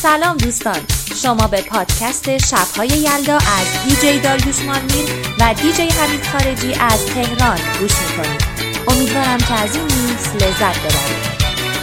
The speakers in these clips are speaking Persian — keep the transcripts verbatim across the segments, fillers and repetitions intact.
سلام دوستان، شما به پادکست شب‌های یلدا از دیجی داریوش مانویل و دیجی حمید خارجی از تهران گوش میکنید. امیدوارم که از این میکس لذت ببرید.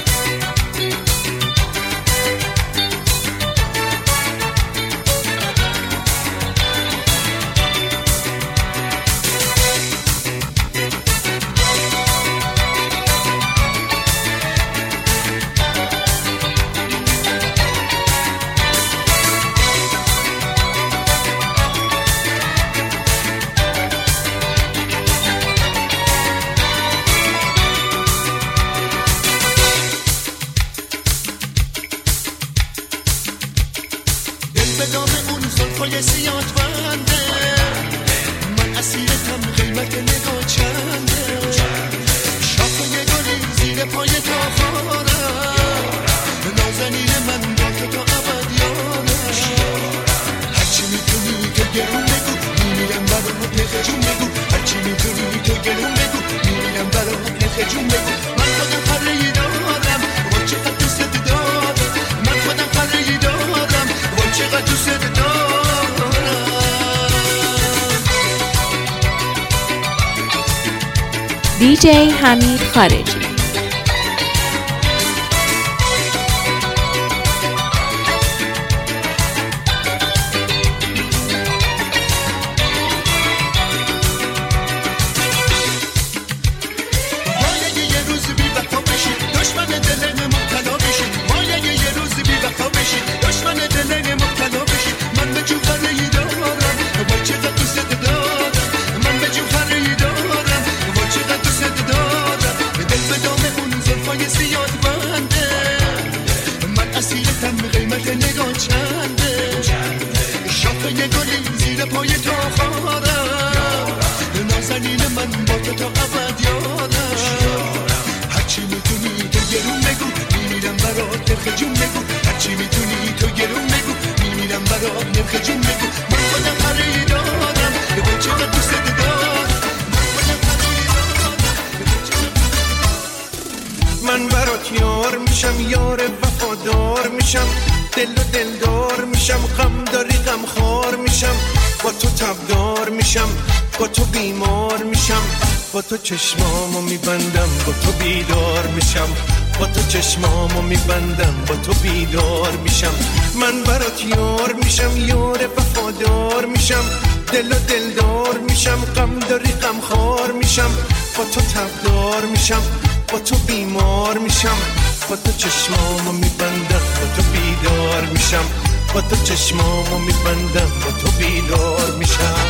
دیجی حمید خارجی. من برات یار میشم، یار وفادار میشم، دل و دلدار میشم، غم داری غم خار میشم، با تو تبدار میشم، با تو بیمار میشم، با تو چشمامو میبندم، با تو بیدار میشم، با تو چشمامو میبندم، با تو بیدار میشم. من برات یار میشم، یار وفادار میشم، دل و دلدار میشم، غم داری غم خار میشم، با تو تبدار میشم، با تو بیمار میشم، با تو چشمامو میبندم، با تو بیدار میشم، با تو چشمامو میبندم، با تو بیدار میشم.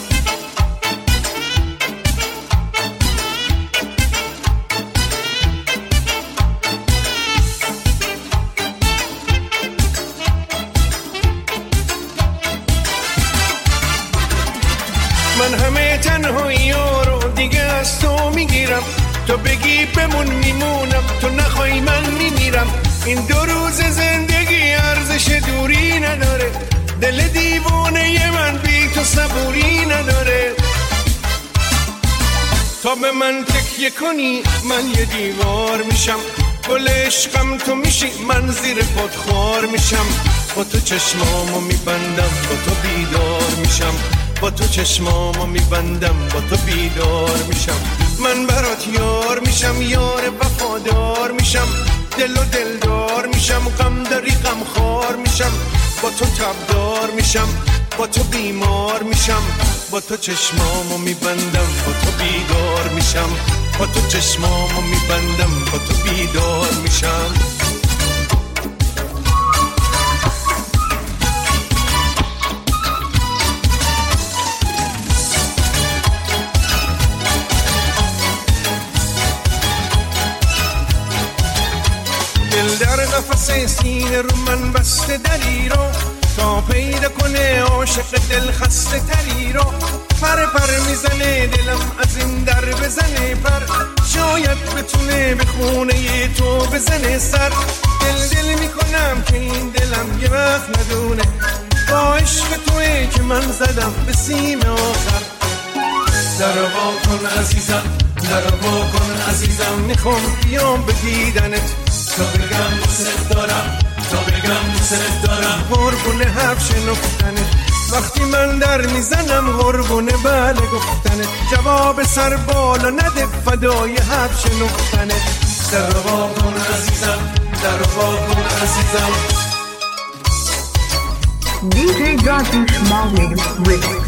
من همه تنهایی ها رو دیگه از تو میگیرم، تو بگی بمون میمونم، تو نخوای من میمیرم. این دو روز زندگی ارزش دوری نداره، دل دیوانه من بی تو صبوری نداره. تا به من تکیه کنی من یه دیوار میشم، گل عشقم تو میشی من زیر پات خار میشم، با تو چشمامو میبندم، با تو بیدار میشم، با تو چشمامو میبندم، با تو بیدار میشم. من برات یار میشم، یار وفادار میشم، دل و دلدار میشم، غم داری غم خار میشم، با تو تبدار میشم، با تو بیمار میشم، با تو چشمامو میبندم، با تو بیدار میشم، با تو چشمامو میبندم، با تو بیدار میشم. دل در قفس سینه رو من بسته دلی رو، تا پیدا کنه عاشق دل خسته تری رو. پر پر میزنه دلم از این در بزنه پر، شاید بتونه به خونه تو بزنه سر. دل دل میکنم که این دلم یه وقت ندونه، با عشق توی که من زدم به سیم آخر. در وا کن عزیزم، در وا کن عزیزم، میخوام بیام به دیدنت تا بگم دوست دارم، تا بگم دوست دارم. قربون حرف شنفتنه وقتی من در میزنم، قربونه بله گفتنه، جواب سر بالا نده فدای حرف شنفتنه. در رو با کن عزیزم، در رو با کن عزیزم. دی جی Darius Marlin Remix.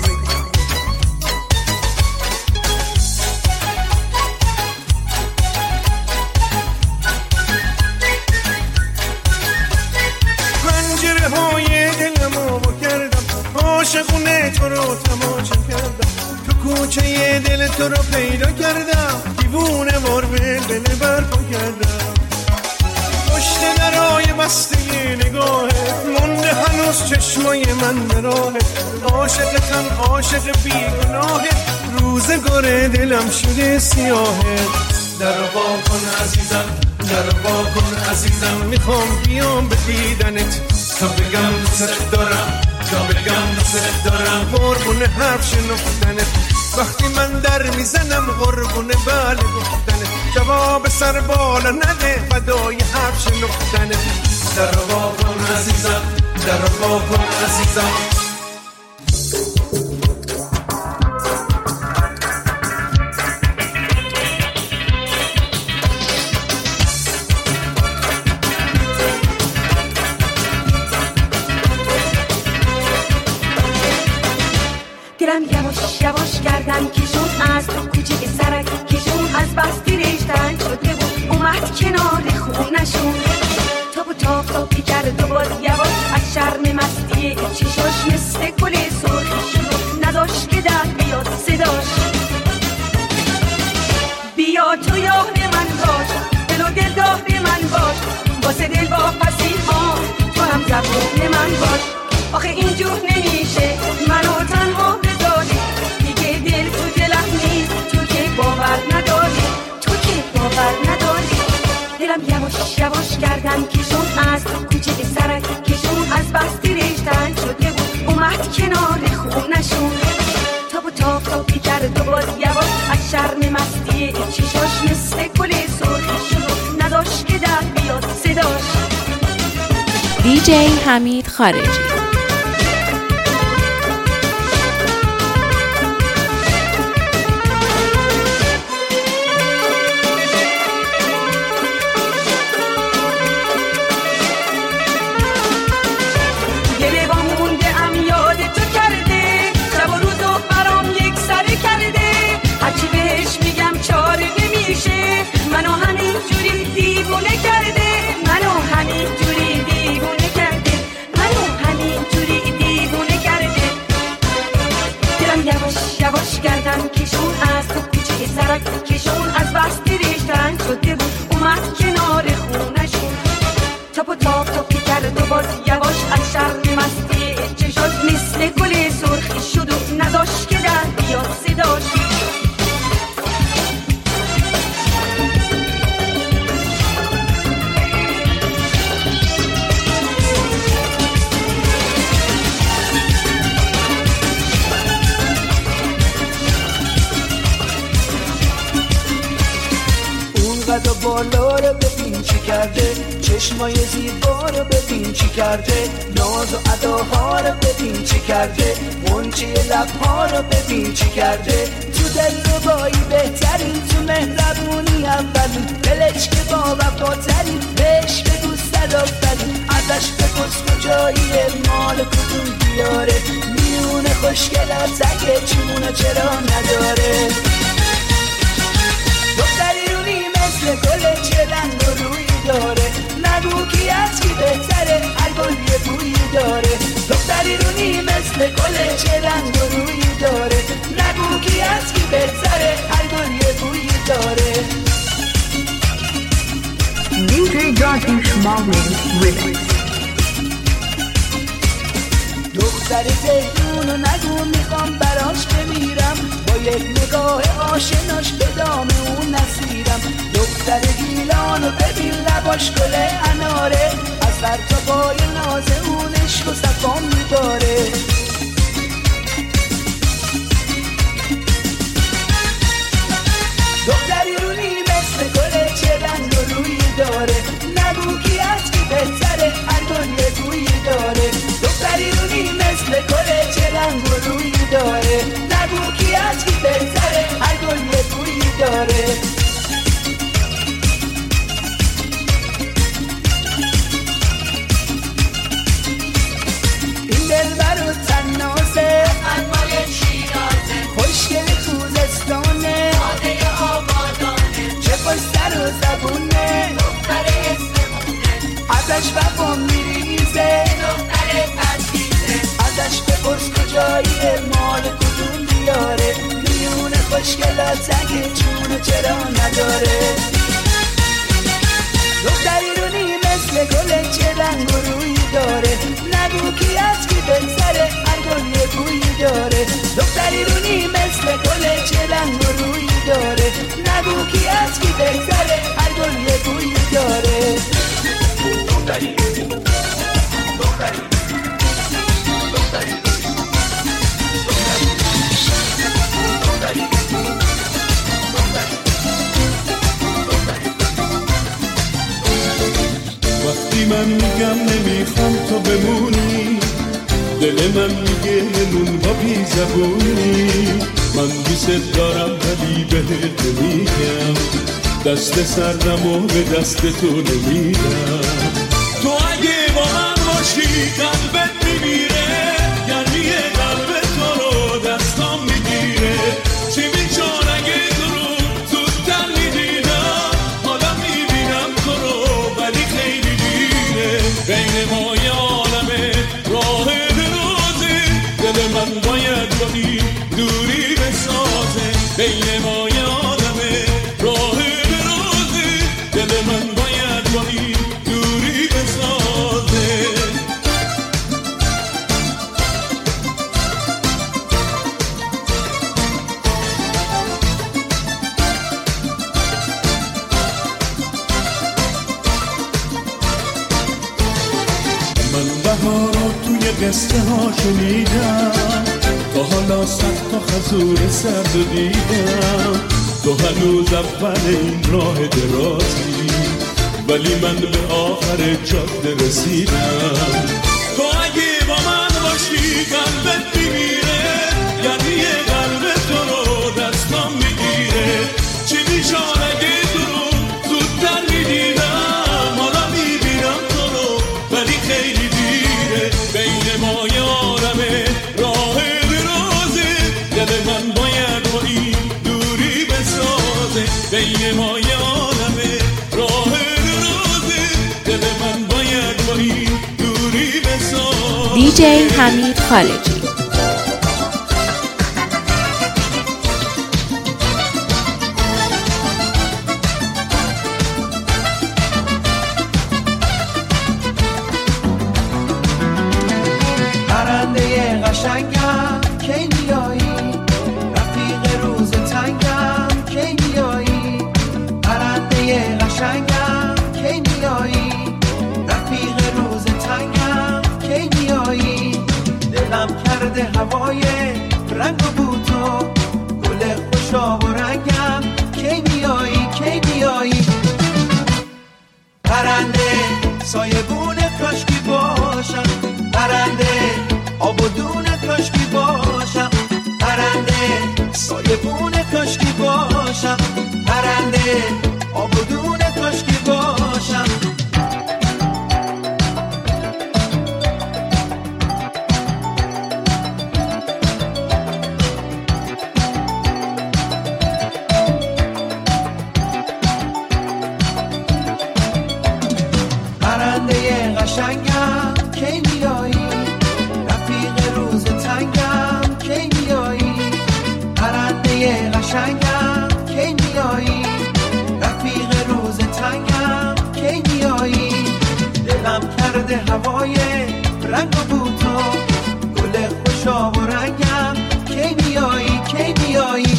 پنجره های دلمو با کردم، عاشقونه تو رو تماشا کردم، تو کوچه دل تو رو پیدا کردم، دیوونه وار بل برپا کردم. پشت درای بسته نگاهت مونده هنوز چشمای من به راهت، عاشقتم عاشق بیگناهت، روزگار دلم شده سیاهت. در رو با کن عزیزم، در رو با کن عزیزم، میخوام بیام به دیدنت تا بگم دوست دارم، تا بگم دوست دارم. قربون حرف شنفتنت وقتی من در میزنم، قربون بله گفتنت، جواب سر بالا نده فدای حرف شنفتنت. در رو با کن عزیزم، در رو با کن عزیزم. دلم یواش یواش کردن کشون از تو کوچه سرک کشون، از بس دیرشتن شده بود اومد کنار خونشون، تا و تا تا کرد و باز یواش از شرم مستی چشاش مثل گل سرخ شد، نداشت که در بیاد صداش. بیا تو یار من باش، دل و دل دار من باش، واسه دل با پسی ها تو هم زبون من باش. آخه اینجور نمیشه منو تنها بذاری، دیگه دل تو دلم نیست، تو که باور نداری، تو که باور نداری. دلم یواش یواش کردن کشون از کوچه سرک کشون، از بس دیرشتن شده بود اومد کنار خونشون، تا و تا تا کرد و باز یواش از شرم مستی چشاش مثل گل سرخ شد، نداشت که در بیاد صداش. دی جی حمید خارجی. منو همین جوری دیوونه کرده، منو همین جوری دیوونه کرده، منو همین جوری دیوونه کرده. دلم یواش یواش کردن کشون از تو کوچه سرک کشون، از بس دیرشتن شده بود اومد کنار خونشون، تاپ و تاپ تاپی کرد و باز یواش از شرم مستی چشاش مثل گل سرخی شد و نداشت که در بیاد صداش. قد و بالا رو ببین چی کرده، چشمای زیبا رو ببین چی کرده، ناز و اداها رو ببین چی کرده، غنچه لبها رو ببین چی کرده. تو دلربایی بهترین، تو مهربونی اولین، دلش که با وفاترین، بهش بگو صدافترین، ازش بپرس کجاییه، مال کدوم دیاره، میونه خوشگلات اگه چیمونو چرا نداره. دختری رونی مثل گل چه رنگ و روی داره، نگو کی از کی بهتره، هر گل یه بویی داره. دختری رونی مثل گل چه رنگ و روی داره، نگو کی از کی بهتره، هر گل یه بویی داره. دی جی Darius Marlin Remix. دختر تهرونو نگو میخوام براش بمیرم، با یک نگاه آشناش به دام اون نسیرم. دختر گیلانو ببین لباش گل اناره، از سر تا پای ناز اون عشق و صفا میباره. دختری رونی مثل گل چه رنگ و روی داره، نگو کی از کی بهتره، هر اسمونه دختر اسمونه ازش وفا میریزه دختر عزیزه ازش بپرس کجاییه مال کدوم دیاره میونه خوشگلات اگه چونه چرا نداره دختری رونی مثل گل چه رنگ و روی داره نگو کی از کی بگذره هر گل یه بویی داره دختری رونی مثل گل چه رنگ و روی داره نگو کی از کی بگذره هر گل یه بویی داره دختری دختری دختری وقتی من میگم نمیخوام تو بمونی دل من میگه نون با بی زبونی من دوست دارم ولی بهت نمیگم دست سردم و به دست تو نمیدم تو اگه با من باشی قلبت میمیره یعنی قلب تو رو دستام میگیره چی میچون اگه تو رو زودتر میدیدم حالا میبینم تو رو ولی خیلی دیره بین ما یه عالمه راه درازه دل من باید با این دوری بسازه بین ما یه عالمه راه درازه دل من باید با این دوری بسازه بهارا توی قصه ها شنیدم تا حالا سخت و خزور سرد دیدم تو هنوز اول این راه درازی ولی من به آخر جاده رسیدم تو اگه با من باشی قلبت میمیره یعنی قلب تو رو دستم میگیره چی میشان اگه تو رو زودتر میدیدم حالا میبینم تو رو ولی خیلی بین ما یه عالمه راه درازه دل من باید با این دوری بسازه بین ما یه عالمه راه درازه دل من باید با این دوری بسازه دیجی حمید خارجی قشنگم کی میایی رفیق روز تنگم کی میایی پرنده قشنگم کی میایی رفیق روز تنگم کی میایی دلم کرده هوای رنگ و بوتو گل خوشاب و رنگم کی میایی کی میایی پرنده سایبون کاشکی باشم پرنده آب و دونه کاشکی باشم پرنده سایبون کاشکی باشم پرنده آب و دونه کاشکی باشم پرنده قشنگم کی میایی قشنگم کی میایی رفیق روز تنگم کی میایی دلم کرده هوای رنگ و بوتو گل خوشاب و رنگم کی میایی کی میایی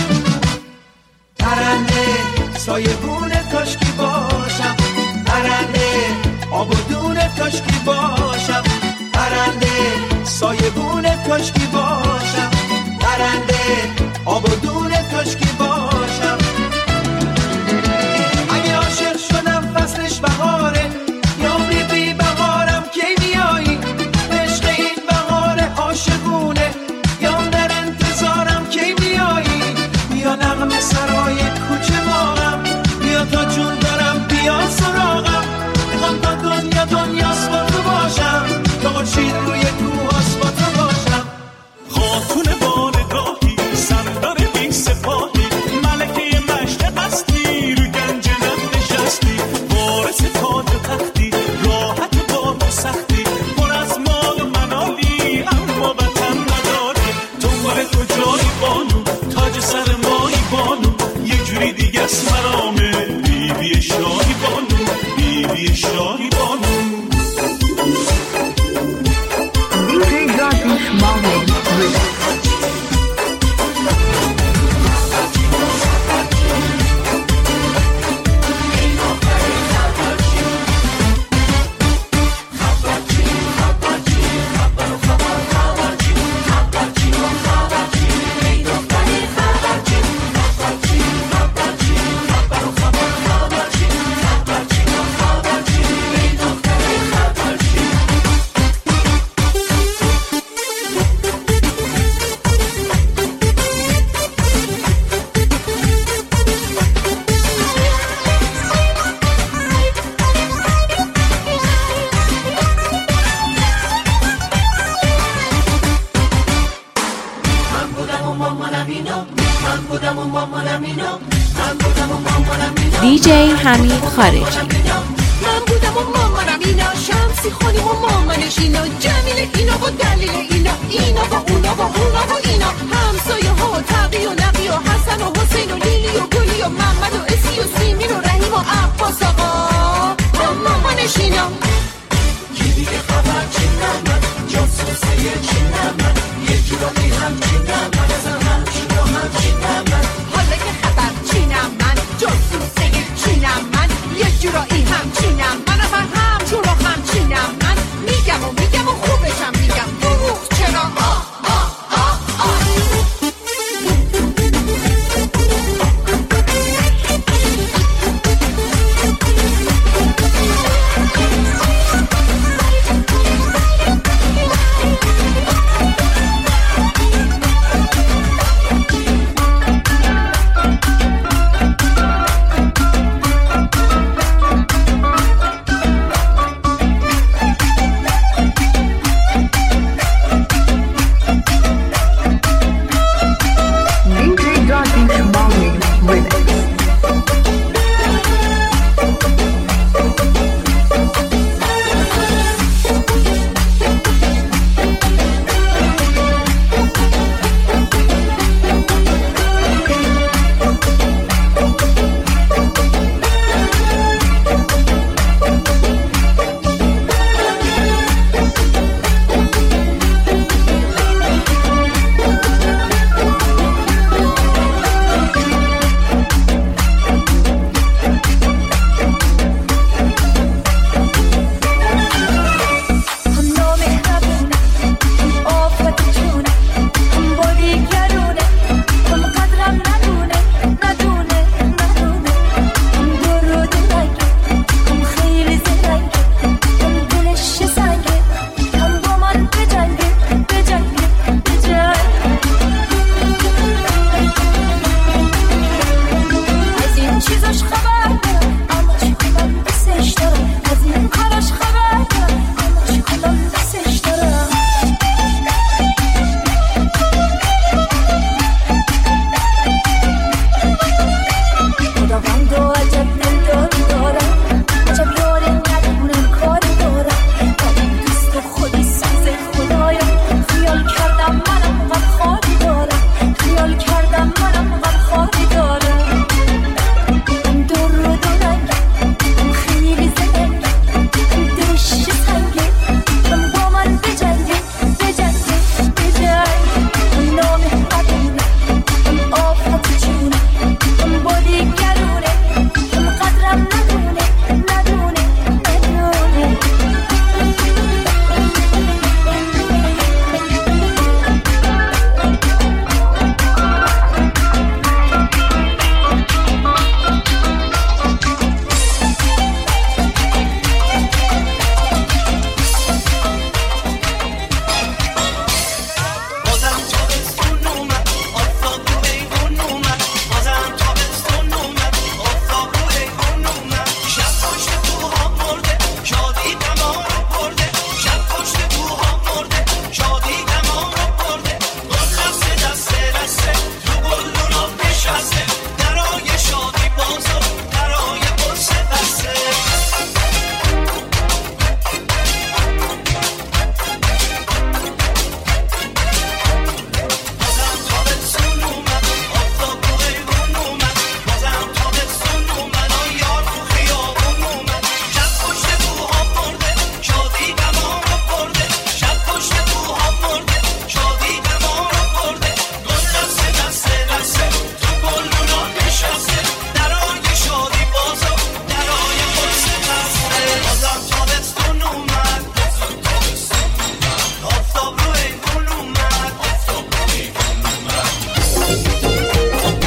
پرنده سایبون کاشکی باشم پرنده آب و دونه کاشکی باشم پرنده سایبون کاشکی باشم پرنده آب و دونه کاشکی باشم اگه عاشق شدم فصلش بهاره یا بی بهارم کی میایی عشق این بهار عاشقونه یا در انتظارم کی میایی بیا نغمه سرای کوچه ماهم بیا تا جون دارم بیا سراغم میخوام تا دنیا دنیاست با تو باشم تا خورشید روی کوهاست با تو باشم خاتون بارگاهی سردار بی سپاهی ملکه مشرق هستی رو گنج نقشم بانو بیبی شاهی بانو دی جی Darkish Marlin Remix. دیجی حمید خارجی. من بودم و مامانم اینا، شمسی خانیم و مامانش اینا، جمیل اینا و دلیل اینا، اینا و اونا و اونا و اینا، همسایه ها و تقی و نقی و حسن و حسین و لیلی و گلی و محمد و اسی و سیمین و رحیم و عباس آقا و مامانش اینا. کی دیگه خبر چی نمد، جاسوسه چی نمد، یه جورایی همچی نمد، ازم همچین و همچی نمد. حالا که خبر چینم من، جاسوسه چینم من، یه جورایی همچینم من، اما همچون و همچینم من، میگم و میگم و خوبشم میگم، دروغ چرا آه آه آه آه.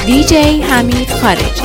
دیجی حمید خارجی.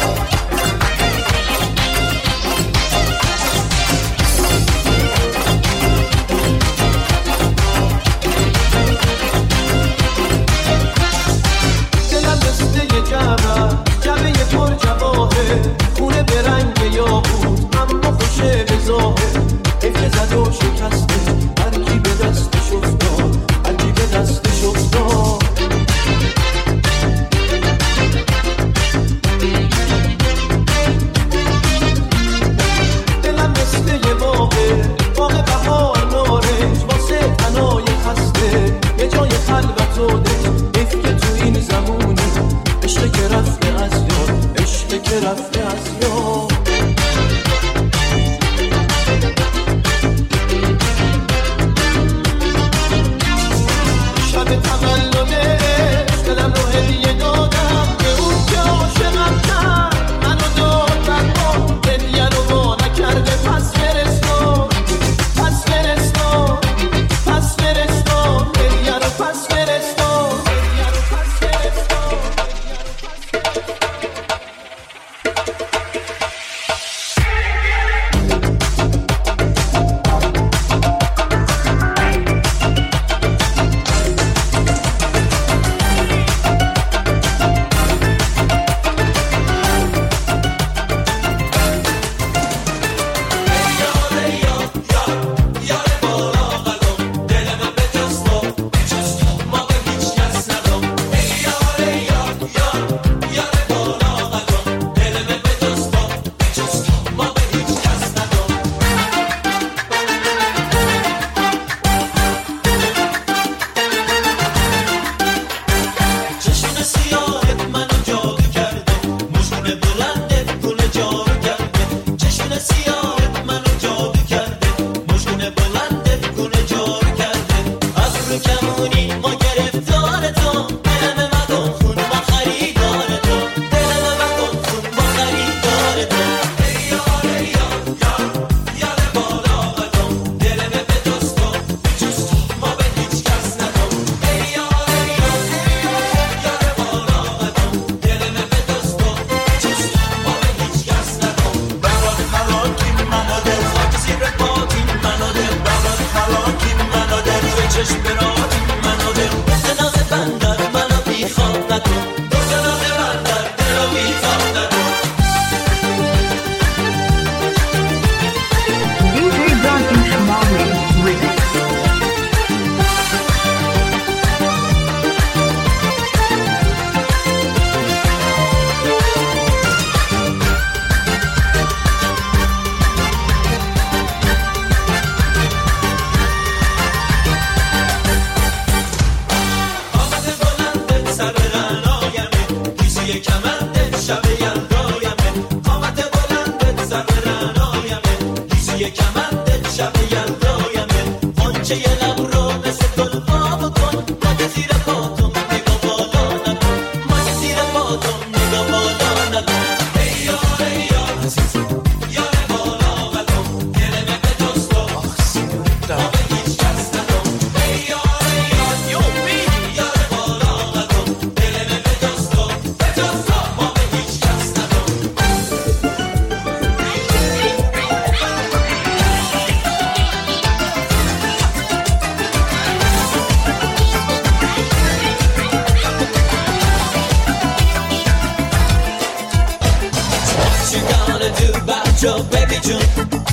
Your baby June,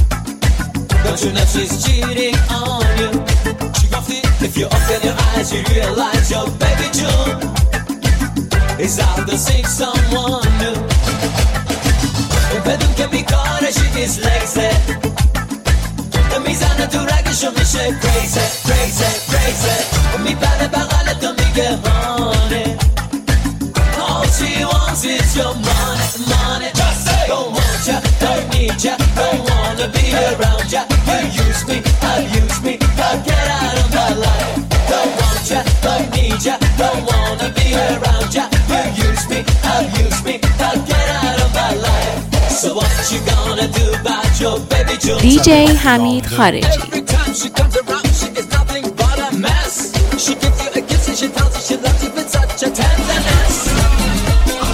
don't you know she's cheating on you? She got it. If you open your eyes, you realize your baby June is out to seek someone new. بدون که بیکاره she is lazy. میزنه تو رگشو میشه crazy, crazy, crazy. میپره بغل تو میگه honey. All she wants is your money, money. Just say, don't want ya, don't need ya, don't wanna be around ya. You use me, abuse me, but get out of my life. Don't want ya, don't need ya, don't wanna be around ya. You use me, abuse me, but get out of my life. So what you gonna do about your baby June? دیجی حمید خارجی. Every time she comes around, she is nothing but a mess. She gives you a kiss and she tells you she loves you with such a tenderness.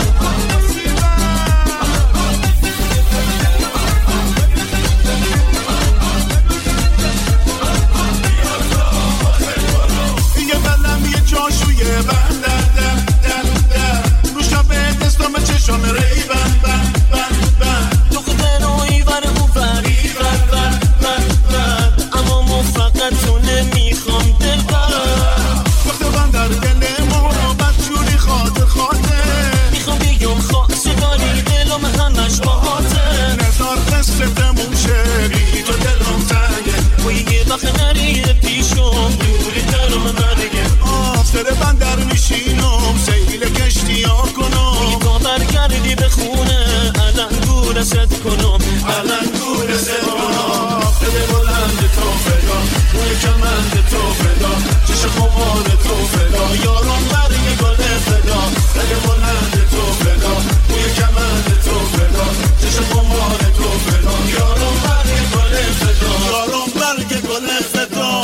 وقتمون شه بی تو دلم تنگه و یه وقت نریه پیشم دوری تر من نگه سر بندر میشینم سیل کشتی ها کنم میگا برگردی به خونه الان گوره ست کنم الان گوره ست کنم دل بلند تو فدا موی کمند تو فدا چش خمار تو فدا یارم برگ گل فدا دل بلند تو فدا موی کمند تو فدا چش خمار تو فدا یارم برگ گل فدا یارم برگ گل فدا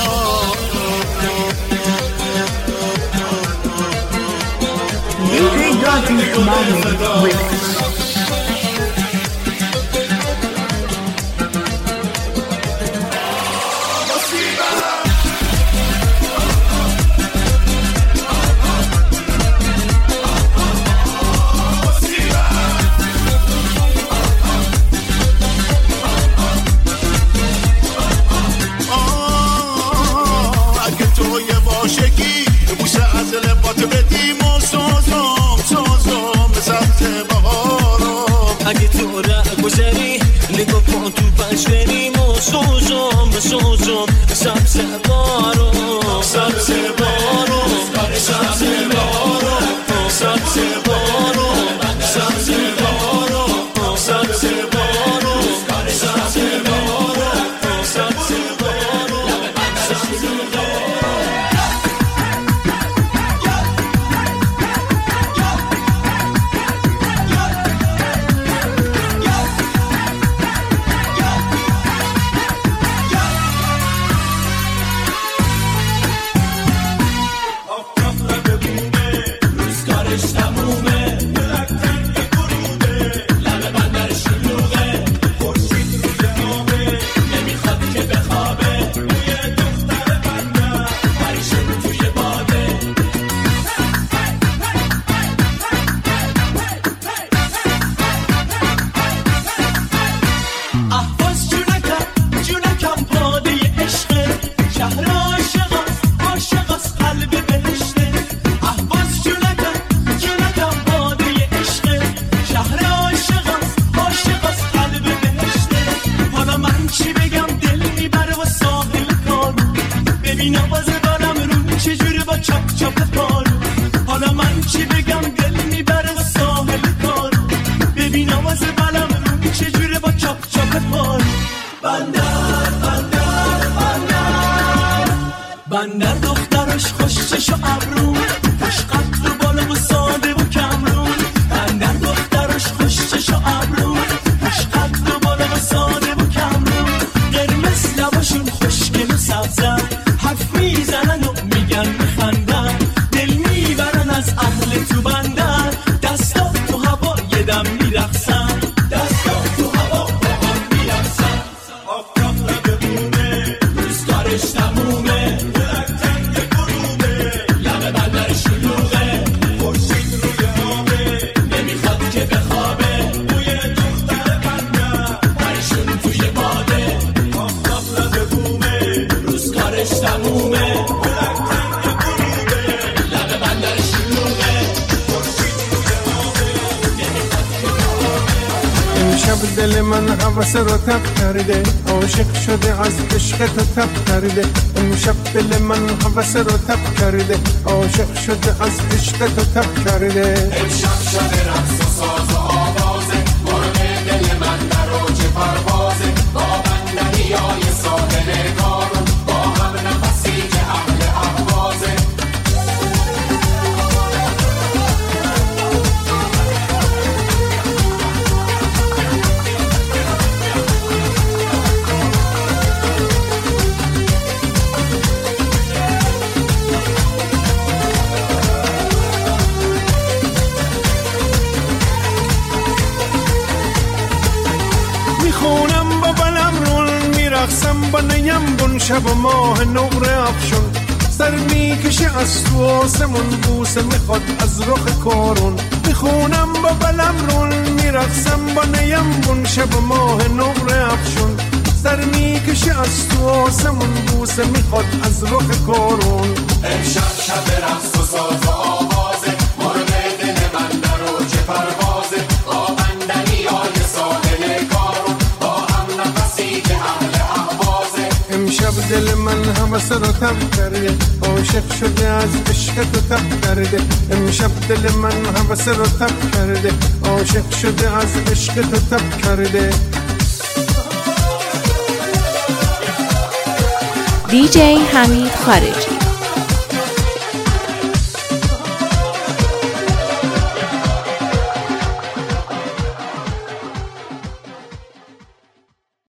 دی جی Darkish Marley Remix. اگه تو ره گذری نگاه کن تو پنجریم و سوزم بسوزم سبز بارو سبز بارو سبز بارو سبز بارو سبز بارو سبز بارو سبز بارو سبز بارو سبز بندر دخترش خوشش و ابرون خوش قد و بالا و ساده و کمرون بندر دخترش خوشش و ابرون خوش قد و بالا و ساده و کمرون قرمز لباشون خوشگل و سبزن حرف میزنن و میگن میخندن دل میبرن از اهل تو بندر دستا تو هوا یه دم میرقصن دستا تو هوا با هم میرقصن آفتاب لبه روزگارش تمومه امشب دل من حوث رو تب کرده عاشق شده از عشق تو تب کرده امشب دل من حوث رو تب کرده عاشق شده از عشق تو تب کرده امشب شده رقص و ساز و آوازه مرغ دل من در اوج پروازه با بندری های ساحل کارون با هم نفسی که اهل احوازه میخونم با بلم رول میرقصم با نیم بون شب و ماه نور افشون سر میکشه از تو آسمون بوسه میخواد از رخ کارون میخونم با بلم رول میرقصم با نیم بون شب و ماه نور افشون سر میکشه از تو آسمون بوسه میخواد از رخ کارون امشب شب رقص و ساز و آوازه مرغ دل من در اوج پروازه با بندری های ساحل کارون با دل من هوس رو تب کرده عاشق شده از عشق تو تب کرده امشب دل من هوس رو تب کرده عاشق شده از عشق تو تب کرده دی جی حمید خارجی